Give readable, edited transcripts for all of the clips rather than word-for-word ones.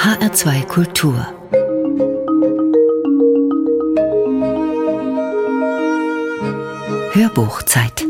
HR2 Kultur. Hörbuchzeit.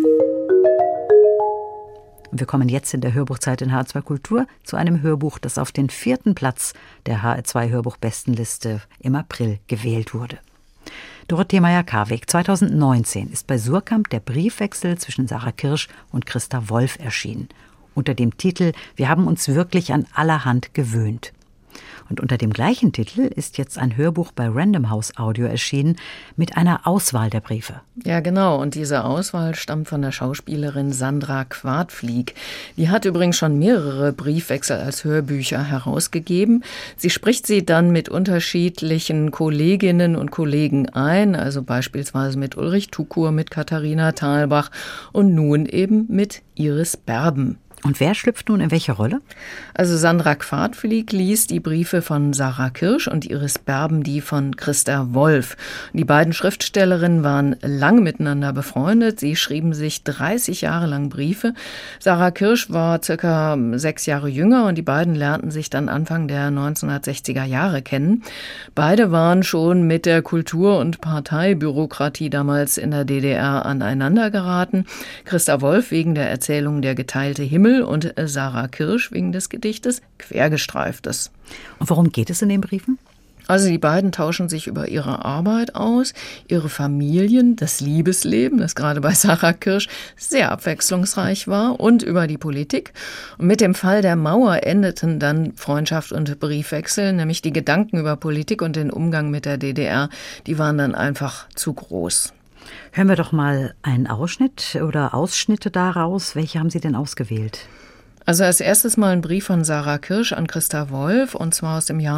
Wir kommen jetzt in der Hörbuchzeit in HR2 Kultur zu einem Hörbuch, das auf den 4. Platz der HR2 Hörbuchbestenliste im April gewählt wurde. Dorothee Meyer-Karweg, 2019 ist bei Suhrkamp der Briefwechsel zwischen Sarah Kirsch und Christa Wolf erschienen. Unter dem Titel »Wir haben uns wirklich an allerhand gewöhnt«. Und unter dem gleichen Titel ist jetzt ein Hörbuch bei Random House Audio erschienen mit einer Auswahl der Briefe. Ja, genau. Und diese Auswahl stammt von der Schauspielerin Sandra Quadflieg. Die hat übrigens schon mehrere Briefwechsel als Hörbücher herausgegeben. Sie spricht sie dann mit unterschiedlichen Kolleginnen und Kollegen ein, also beispielsweise mit Ulrich Tukur, mit Katharina Thalbach und nun eben mit Iris Berben. Und wer schlüpft nun in welche Rolle? Also Sandra Quadflieg liest die Briefe von Sarah Kirsch und Iris Berben die von Christa Wolf. Die beiden Schriftstellerinnen waren lange miteinander befreundet. Sie schrieben sich 30 Jahre lang Briefe. Sarah Kirsch war circa 6 Jahre jünger und die beiden lernten sich dann Anfang der 1960er Jahre kennen. Beide waren schon mit der Kultur- und Parteibürokratie damals in der DDR aneinander geraten. Christa Wolf wegen der Erzählung Der geteilte Himmel und Sarah Kirsch wegen des Gedichtes Quergestreiftes. Und worum geht es in den Briefen? Also die beiden tauschen sich über ihre Arbeit aus, ihre Familien, das Liebesleben, das gerade bei Sarah Kirsch sehr abwechslungsreich war, und über die Politik. Und mit dem Fall der Mauer endeten dann Freundschaft und Briefwechsel, nämlich die Gedanken über Politik und den Umgang mit der DDR, die waren dann einfach zu groß. Hören wir doch mal einen Ausschnitt oder Ausschnitte daraus. Welche haben Sie denn ausgewählt? Also als erstes mal ein Brief von Sarah Kirsch an Christa Wolf, und zwar aus dem Jahr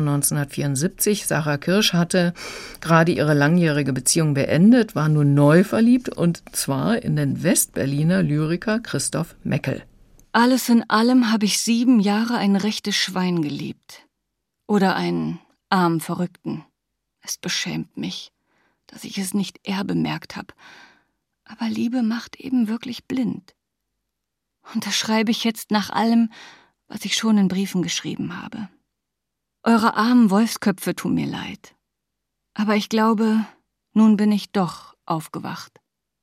1974. Sarah Kirsch hatte gerade ihre langjährige Beziehung beendet, war nun neu verliebt, und zwar in den Westberliner Lyriker Christoph Meckel. Alles in allem habe ich 7 Jahre ein rechtes Schwein geliebt. Oder einen armen Verrückten. Es beschämt mich, dass ich es nicht eher bemerkt habe. Aber Liebe macht eben wirklich blind. Und das schreibe ich jetzt nach allem, was ich schon in Briefen geschrieben habe. Eure armen Wolfsköpfe tun mir leid. Aber ich glaube, nun bin ich doch aufgewacht.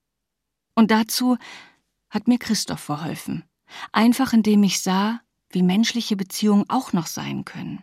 Und dazu hat mir Christoph verholfen. Einfach indem ich sah, wie menschliche Beziehungen auch noch sein können.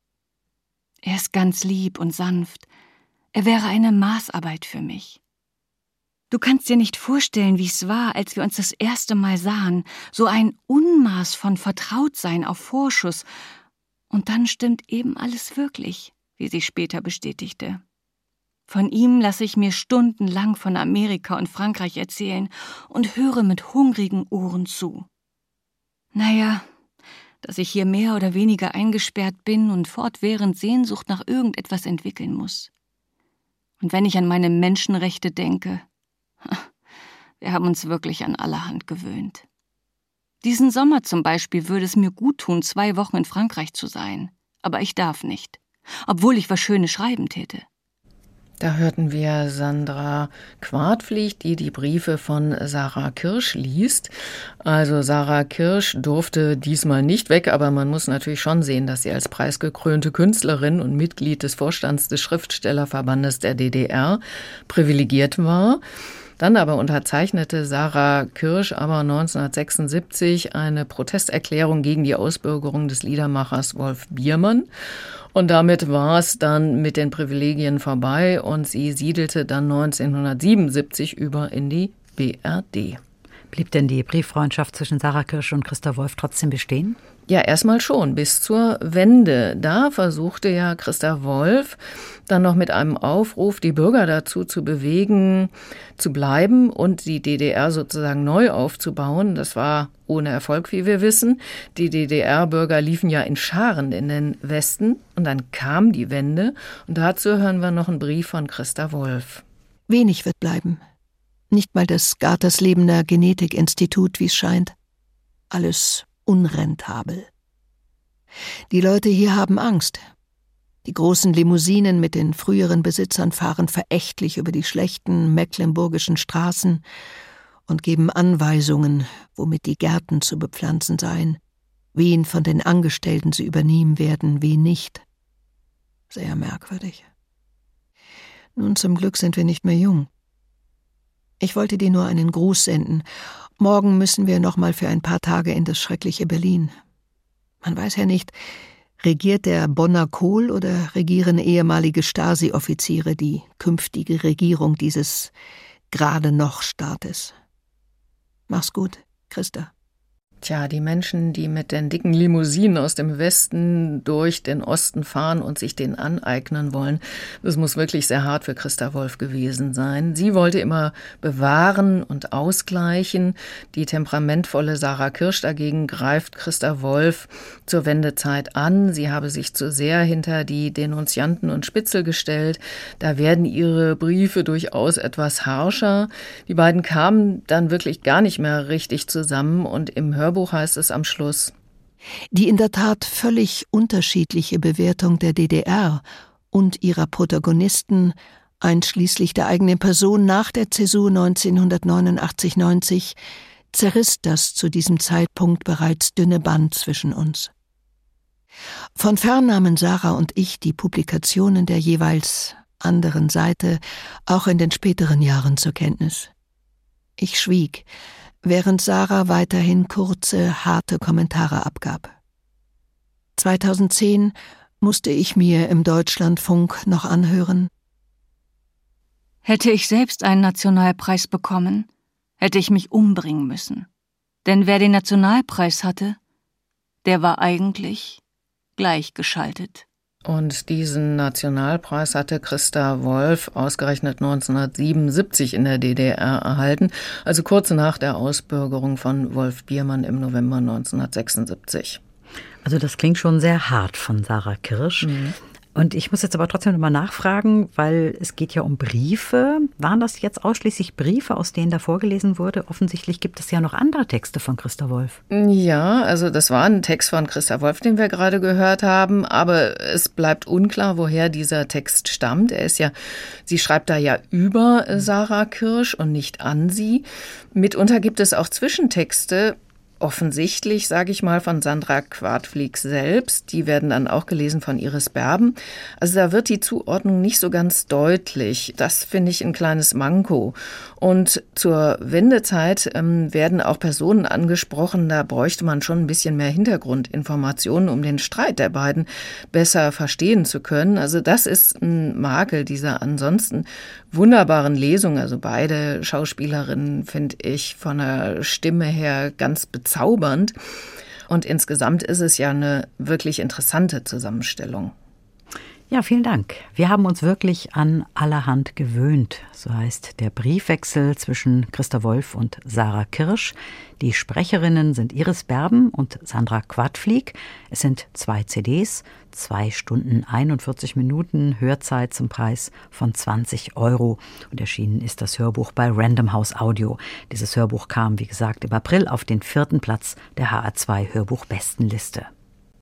Er ist ganz lieb und sanft. Er wäre eine Maßarbeit für mich. Du kannst dir nicht vorstellen, wie es war, als wir uns das erste Mal sahen. So ein Unmaß von Vertrautsein auf Vorschuss. Und dann stimmt eben alles wirklich, wie sie später bestätigte. Von ihm lasse ich mir stundenlang von Amerika und Frankreich erzählen und höre mit hungrigen Ohren zu. Naja, dass ich hier mehr oder weniger eingesperrt bin und fortwährend Sehnsucht nach irgendetwas entwickeln muss. Und wenn ich an meine Menschenrechte denke, wir haben uns wirklich an allerhand gewöhnt. Diesen Sommer zum Beispiel würde es mir gut tun, 2 Wochen in Frankreich zu sein. Aber ich darf nicht, obwohl ich was Schönes schreiben täte. Da hörten wir Sandra Quadflieg, die die Briefe von Sarah Kirsch liest. Also Sarah Kirsch durfte diesmal nicht weg, aber man muss natürlich schon sehen, dass sie als preisgekrönte Künstlerin und Mitglied des Vorstands des Schriftstellerverbandes der DDR privilegiert war. Dann aber unterzeichnete Sarah Kirsch aber 1976 eine Protesterklärung gegen die Ausbürgerung des Liedermachers Wolf Biermann. Und damit war es dann mit den Privilegien vorbei und sie siedelte dann 1977 über in die BRD. Blieb denn die Brieffreundschaft zwischen Sarah Kirsch und Christa Wolf trotzdem bestehen? Ja, erstmal schon, bis zur Wende. Da versuchte ja Christa Wolf dann noch mit einem Aufruf, die Bürger dazu zu bewegen, zu bleiben und die DDR sozusagen neu aufzubauen. Das war ohne Erfolg, wie wir wissen. Die DDR-Bürger liefen ja in Scharen in den Westen und dann kam die Wende. Und dazu hören wir noch einen Brief von Christa Wolf. Wenig wird bleiben. Nicht mal das Gaterslebener Genetikinstitut, wie es scheint. Alles unrentabel. Die Leute hier haben Angst. Die großen Limousinen mit den früheren Besitzern fahren verächtlich über die schlechten mecklenburgischen Straßen und geben Anweisungen, womit die Gärten zu bepflanzen seien, wen von den Angestellten sie übernehmen werden, wen nicht. Sehr merkwürdig. Nun, zum Glück sind wir nicht mehr jung. Ich wollte dir nur einen Gruß senden. Morgen müssen wir noch mal für ein paar Tage in das schreckliche Berlin. Man weiß ja nicht, regiert der Bonner Kohl oder regieren ehemalige Stasi-Offiziere die künftige Regierung dieses gerade noch Staates. Mach's gut, Christa. Tja, die Menschen, die mit den dicken Limousinen aus dem Westen durch den Osten fahren und sich den aneignen wollen, das muss wirklich sehr hart für Christa Wolf gewesen sein. Sie wollte immer bewahren und ausgleichen. Die temperamentvolle Sarah Kirsch dagegen greift Christa Wolf zur Wendezeit an. Sie habe sich zu sehr hinter die Denunzianten und Spitzel gestellt. Da werden ihre Briefe durchaus etwas harscher. Die beiden kamen dann wirklich gar nicht mehr richtig zusammen und im Hörbuch heißt es am Schluss: Die in der Tat völlig unterschiedliche Bewertung der DDR und ihrer Protagonisten, einschließlich der eigenen Person nach der Zäsur 1989/90, zerriss das zu diesem Zeitpunkt bereits dünne Band zwischen uns. Von fern nahmen Sarah und ich die Publikationen der jeweils anderen Seite auch in den späteren Jahren zur Kenntnis. Ich schwieg, während Sarah weiterhin kurze, harte Kommentare abgab. 2010 musste ich mir im Deutschlandfunk noch anhören: Hätte ich selbst einen Nationalpreis bekommen, hätte ich mich umbringen müssen. Denn wer den Nationalpreis hatte, der war eigentlich gleichgeschaltet. Und diesen Nationalpreis hatte Christa Wolf ausgerechnet 1977 in der DDR erhalten, also kurz nach der Ausbürgerung von Wolf Biermann im November 1976. Also das klingt schon sehr hart von Sarah Kirsch. Mhm. Und ich muss jetzt aber trotzdem nochmal nachfragen, weil es geht ja um Briefe. Waren das jetzt ausschließlich Briefe, aus denen da vorgelesen wurde? Offensichtlich gibt es ja noch andere Texte von Christa Wolf. Ja, also das war ein Text von Christa Wolf, den wir gerade gehört haben. Aber es bleibt unklar, woher dieser Text stammt. Sie schreibt da ja über Sarah Kirsch und nicht an sie. Mitunter gibt es auch Zwischentexte, offensichtlich, sage ich mal, von Sandra Quadflieg selbst. Die werden dann auch gelesen von Iris Berben. Also da wird die Zuordnung nicht so ganz deutlich. Das finde ich ein kleines Manko. Und zur Wendezeit werden auch Personen angesprochen. Da bräuchte man schon ein bisschen mehr Hintergrundinformationen, um den Streit der beiden besser verstehen zu können. Also das ist ein Makel dieser ansonsten wunderbaren Lesung. Also beide Schauspielerinnen finde ich von der Stimme her ganz bezaubernd. Und insgesamt ist es ja eine wirklich interessante Zusammenstellung. Ja, vielen Dank. Wir haben uns wirklich an allerhand gewöhnt. So heißt der Briefwechsel zwischen Christa Wolf und Sarah Kirsch. Die Sprecherinnen sind Iris Berben und Sandra Quadflieg. Es sind 2 CDs, 2 Stunden 41 Minuten Hörzeit zum Preis von 20 €. Und erschienen ist das Hörbuch bei Random House Audio. Dieses Hörbuch kam, wie gesagt, im April auf den 4. Platz der HR2 Hörbuchbestenliste.